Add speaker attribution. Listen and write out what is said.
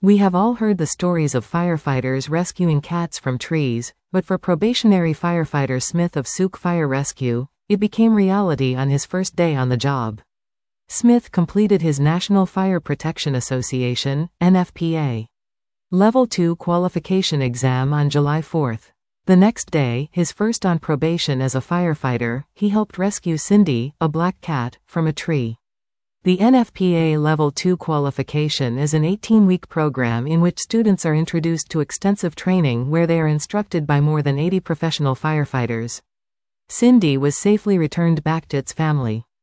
Speaker 1: We have all heard the stories of firefighters rescuing cats from trees, but for probationary firefighter Smith of Souk Fire Rescue, it became reality on his first day on the job. Smith completed his National Fire Protection Association (NFPA) Level 2 qualification exam on July 4. The next day, his first on probation as a firefighter, he helped rescue Cindy, a black cat, from a tree. The NFPA Level 2 qualification is an 18-week program in which students are introduced to extensive training where they are instructed by more than 80 professional firefighters. Cindy was safely returned back to its family.